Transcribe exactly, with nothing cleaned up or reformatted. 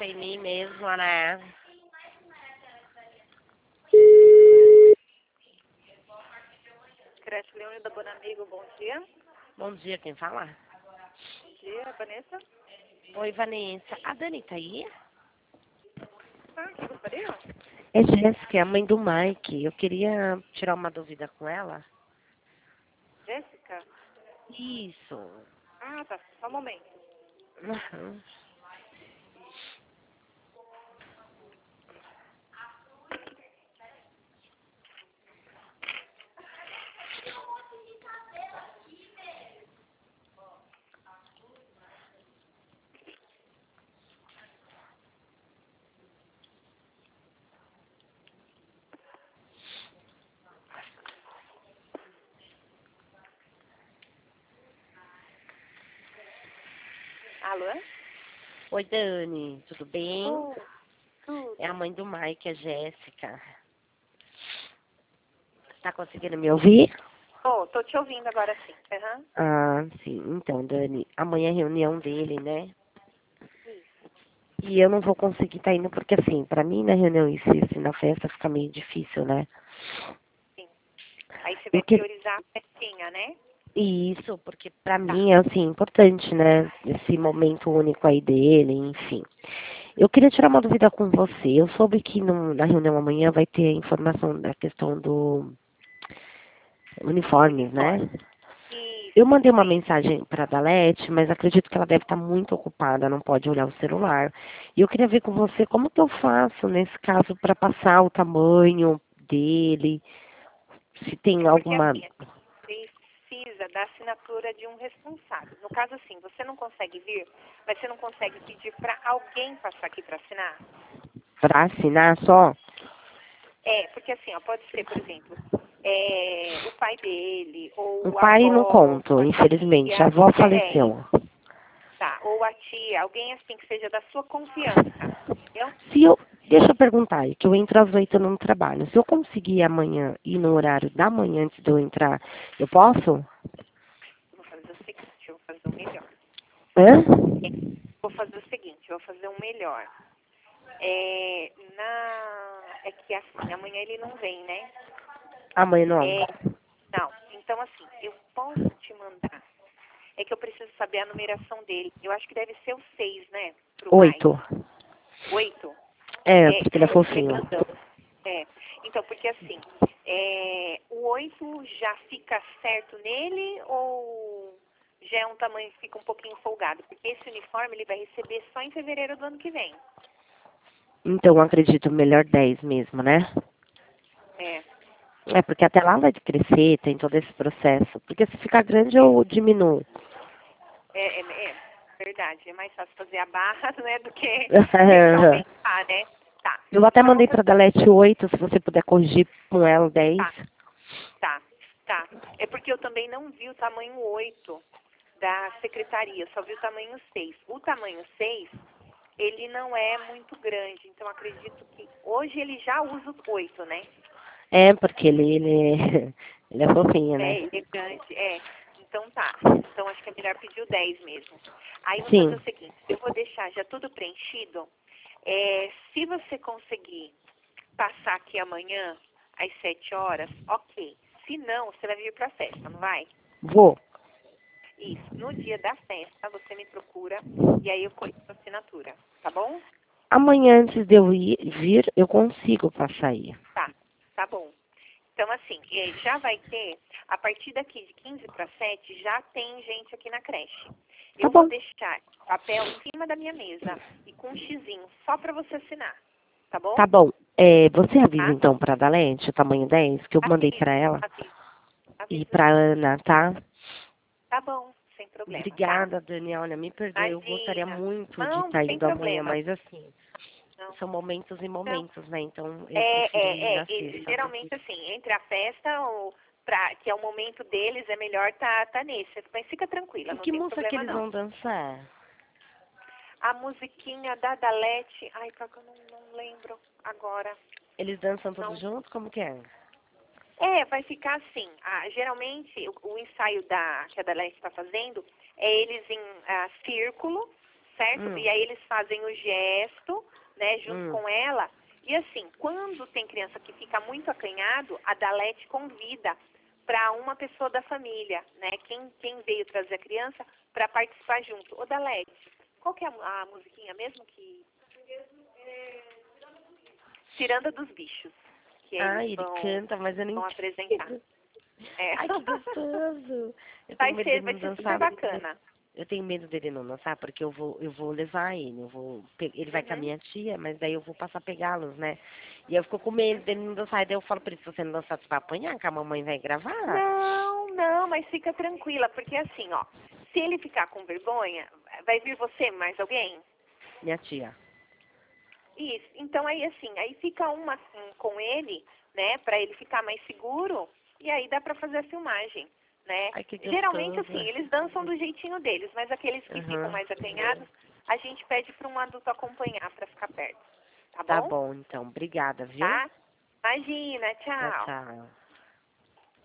em mim mesma, né? Creche Leone da Bonamigo, bom dia. Bom dia, quem fala? Bom dia, Vanessa. Oi, Vanessa. A Dani tá aí? Ah, que gostaria? É Jéssica, é a mãe do Mike. Eu queria tirar uma dúvida com ela. Jéssica? Isso. Ah, tá. Só um momento. Uhum. Alô? Oi, Dani. Tudo bem? Oh, tudo. É a mãe do Mike, a Jéssica. Tá conseguindo me ouvir? Oh, tô te ouvindo agora sim. Aham. Ah, sim. Então, Dani, amanhã é a reunião dele, né? Isso. E eu não vou conseguir estar indo porque, assim, pra mim na reunião em si, assim, na festa fica meio difícil, né? Sim. Aí você vai Eu que... priorizar a festinha, né? Isso, porque pra Tá. mim é, assim, importante, né? Esse momento único aí dele, enfim. Eu queria tirar uma dúvida com você. Eu soube que no, na reunião amanhã vai ter a informação da questão do uniformes, né? Uniforme. Eu Isso, mandei uma sim. mensagem para a Dalete, mas acredito que ela deve estar muito ocupada, não pode olhar o celular. E eu queria ver com você como que eu faço nesse caso para passar o tamanho dele, se tem É porque alguma. assim, precisa da assinatura de um responsável. No caso assim, você não consegue vir, mas você não consegue pedir para alguém passar aqui para assinar? Para assinar só? É, porque assim, ó, pode ser, por exemplo, é, o pai dele, O ou a pai não avó, conto, a infelizmente. A tia, avó é, é, faleceu. tá, ou a tia, alguém assim que seja da sua confiança, entendeu? Se eu. Deixa eu perguntar, aí, que eu entro às oito no trabalho. Se eu conseguir amanhã ir no horário da manhã antes de eu entrar, eu posso? Eu vou fazer o seguinte, eu vou fazer o melhor. Hã? É, vou fazer o seguinte, eu vou fazer o melhor. É, na, é que assim, amanhã ele não vem, né? Amanhã não. É, não, então assim, eu posso te mandar. É que eu preciso saber a numeração dele. Eu acho que deve ser o seis, né? Pro Oito. Mike. Oito. É, É, porque ele é porque ele é fofinho. grandão. É. Então, porque assim, é, o oito já fica certo nele ou já é um tamanho que fica um pouquinho folgado? Porque esse uniforme ele vai receber só em fevereiro do ano que vem. Então, eu acredito melhor dez mesmo, né? É, É, porque até lá vai crescer, tem todo esse processo. Porque se ficar grande, é, eu diminuo. é, é, é verdade. É mais fácil fazer a barra, né, do que ter que aumentar, né? Tá. Eu até Então, mandei vamos pra fazer. Dalete oito, se você puder corrigir com ela dez. Tá. Tá, tá. É porque eu também não vi o tamanho oito da secretaria, só vi o tamanho seis. O tamanho seis, ele não é muito grande, então acredito que hoje ele já usa o oito, né? É, porque ele, ele, ele é fofinho, É, né? ele é grande, é. Então tá. Então acho que é melhor pedir o dez mesmo. Aí eu vou fazer Sim. o seguinte, eu vou deixar já tudo preenchido. É, se você conseguir passar aqui amanhã, às sete horas, ok. Se não, você vai vir pra festa, não vai? Vou. Isso. No dia da festa, você me procura e aí eu colho a assinatura. Tá bom? Amanhã, antes de eu ir, vir, eu consigo passar aí. Tá. Tá bom. Então, assim, eh, já vai ter, a partir daqui de quinze para sete, já tem gente aqui na creche. Tá Eu vou bom. deixar papel em cima da minha mesa e com um xizinho só para você assinar. Tá bom? Tá bom. É, você avisa Tá? então pra Dalete o tamanho dez, que eu mandei Aviso, pra ela. aviso, E aviso pra sim. Ana, tá? Tá bom, sem problema, tá? Obrigada, Daniela. Olha, me perdoe. Eu gostaria Imagina. muito de Não, estar sem indo amanhã, problema. mas assim, Não, são momentos e não. momentos, né? Então eu É, prefiro ir é, na é. E, sexta. geralmente, assim, entre a festa, ou pra, que é o momento deles, é melhor tá, tá nesse. Mas fica tranquila, E não que tem música que problema, eles não. vão dançar? A musiquinha da Dalete, ai, pior que eu não, não lembro agora. Eles dançam Não. todos juntos? Como que é? É, vai ficar assim. Ah, geralmente, o, o ensaio da, que a Dalete está fazendo é eles em ah, círculo, certo? Hum. E aí eles fazem o gesto, né, junto Hum. com ela. E assim, quando tem criança que fica muito acanhado, a Dalete convida para uma pessoa da família, né? Quem, quem veio trazer a criança para participar junto. Ô Dalete, qual que é a, a musiquinha mesmo que... Ciranda dos Bichos. Que Ah, eles ele vão, canta, mas eu não vão entendo. apresentar. É. Ai, que gostoso. Eu tenho Vai medo ser, dele vai não ser super dançar. bacana. Eu tenho medo dele não dançar, porque eu vou, eu vou levar ele, eu vou, pe- ele vai com a Uhum. minha tia, mas daí eu vou passar a pegá-los, né? E eu fico com medo dele não dançar, e daí eu falo pra ele, se você não dançar, você vai apanhar, que a mamãe vai gravar. Não, não, mas fica tranquila, porque assim, ó, se ele ficar com vergonha, vai vir você, mais alguém? Minha tia. Isso. Então aí assim, aí fica uma assim, com ele, né, pra ele ficar mais seguro, e aí dá pra fazer a filmagem, né? Ai, que Geralmente gostoso. assim, eles dançam do jeitinho deles, mas aqueles que ficam Aham. mais acanhados, a gente pede pra um adulto acompanhar pra ficar perto, tá Tá bom? bom, então. Obrigada, viu? Tá? Imagina, Tchau, tchau. tchau.